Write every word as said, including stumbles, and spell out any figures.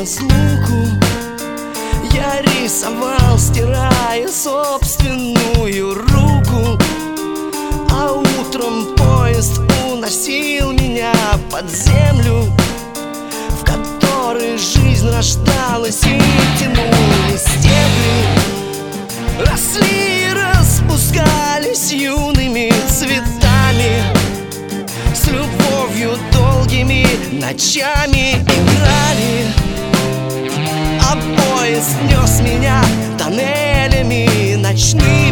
разлуку я рисовал, стирая собственную руку. А утром поезд уносил меня под землю, в которой жизнь рождалась и тянулись стебли. Росли и распускались юными цветами, с любовью долгими ночами играли. А поезд нес меня тоннелями ночными.